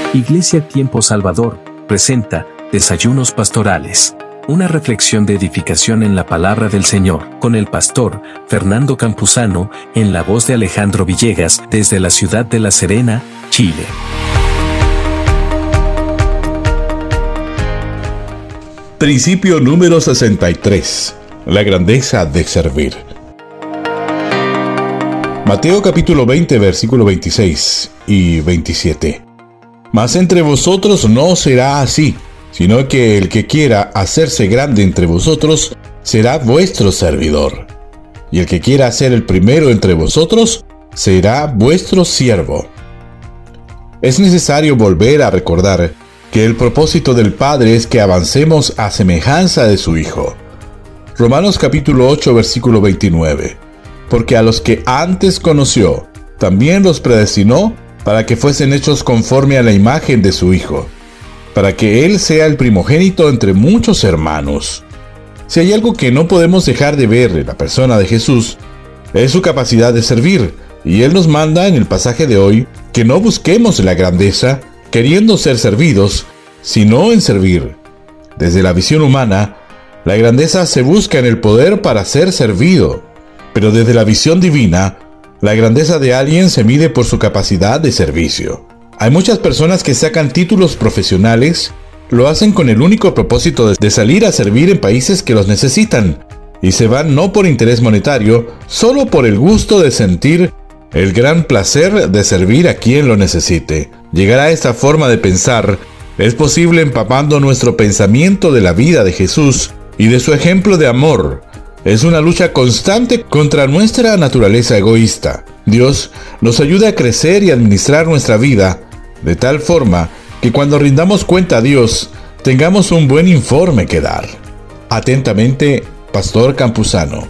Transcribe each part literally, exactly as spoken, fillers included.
Iglesia Tiempo Salvador presenta Desayunos Pastorales, una reflexión de edificación en la palabra del Señor, con el pastor Fernando Campuzano, en la voz de Alejandro Villegas, desde la ciudad de La Serena, Chile. Principio número sesenta y tres. La grandeza de servir. Mateo capítulo veinte, versículo veintiséis y veintisiete. Mas entre vosotros no será así, sino que el que quiera hacerse grande entre vosotros será vuestro servidor. Y el que quiera ser el primero entre vosotros será vuestro siervo. Es necesario volver a recordar que el propósito del Padre es que avancemos a semejanza de su Hijo. Romanos capítulo ocho, versículo veintinueve. Porque a los que antes conoció, también los predestinó para que fuesen hechos conforme a la imagen de su Hijo, para que Él sea el primogénito entre muchos hermanos. Si hay algo que no podemos dejar de ver en la persona de Jesús, es su capacidad de servir, y Él nos manda en el pasaje de hoy que no busquemos la grandeza queriendo ser servidos, sino en servir. Desde la visión humana, la grandeza se busca en el poder para ser servido, pero desde la visión divina, la grandeza de alguien se mide por su capacidad de servicio. Hay muchas personas que sacan títulos profesionales, lo hacen con el único propósito de salir a servir en países que los necesitan, y se van no por interés monetario, solo por el gusto de sentir el gran placer de servir a quien lo necesite. Llegar a esta forma de pensar es posible empapando nuestro pensamiento de la vida de Jesús y de su ejemplo de amor. Es una lucha constante contra nuestra naturaleza egoísta. Dios nos ayuda a crecer y administrar nuestra vida de tal forma que cuando rindamos cuenta a Dios, tengamos un buen informe que dar. Atentamente, Pastor Campuzano.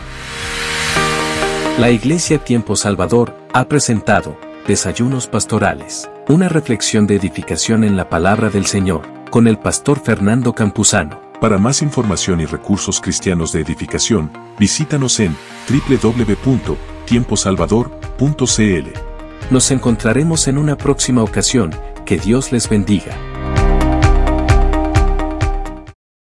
La Iglesia Tiempo Salvador ha presentado Desayunos Pastorales, una reflexión de edificación en la palabra del Señor, con el pastor Fernando Campuzano. Para más información y recursos cristianos de edificación, visítanos en doble u doble u doble u punto tiempo salvador punto c l. Nos encontraremos en una próxima ocasión. Que Dios les bendiga.